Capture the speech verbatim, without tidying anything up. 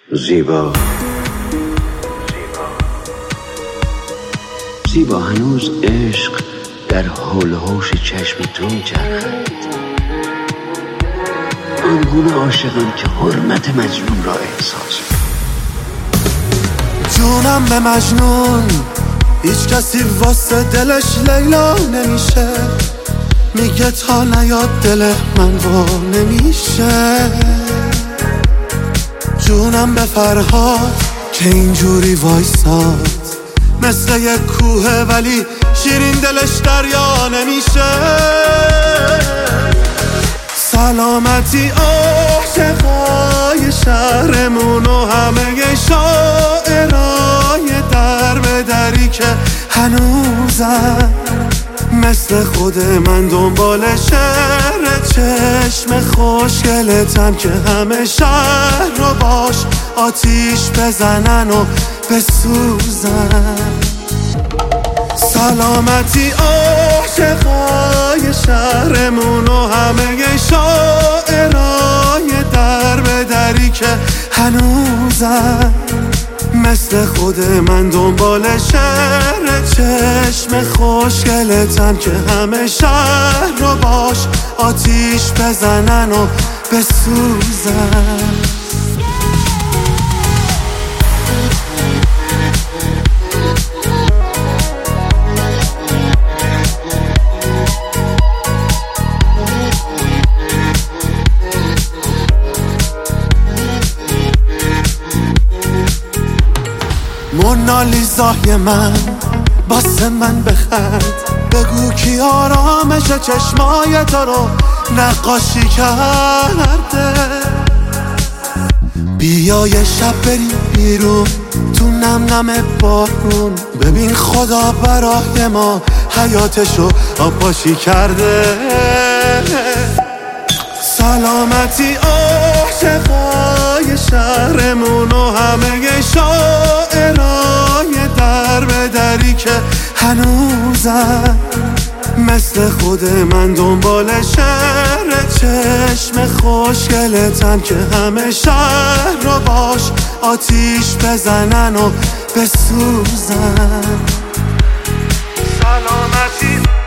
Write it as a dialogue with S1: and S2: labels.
S1: زیبا زیبا هنوز عشق در حول و حوش چشم تو میچرخد، آنگونه عاشقم که حرمت مجنون را احساس کنم.
S2: جونم به مجنون، هیچ کسی واسه دلش لیلا نمیشه، میگه تا نیاد دل من وا نمیشه. جونم به فرهاد که اینجوری وایساد، مثل یک کوه ولی شیرین دلش دریا نمیشه. سلامتی عاشقای شهرمون و همه شاعرای در به دری که هنوزم مثل خود من دنبال شعر چشم خوشگلتن که همه شهر رو باش آتیش بزنن و بسوزن. سلامتی عاشقای شهرمون و همه شاعرای در به دری که هنوزم مثل خود من دنبال شعر چشم خوشگلتن که همه شهر رو باش آتیش بزنن و بسوزن. مونالیزای من باسه من بخند، بگو کی آرامش چشمای تو رو نقاشی کرده. بیا یه شب بریم بیرون تو نم نم بارون، ببین خدا برای ما حیاتشو آبپاشی کرده. سلامتی عاشقای شهرمون و همه شاعرای در به دری که هنوزم مثل خود من دنبال شعر چشم خوشگلتن که همه شهر رو باش آتیش بزنن و بسوزن. سلامتی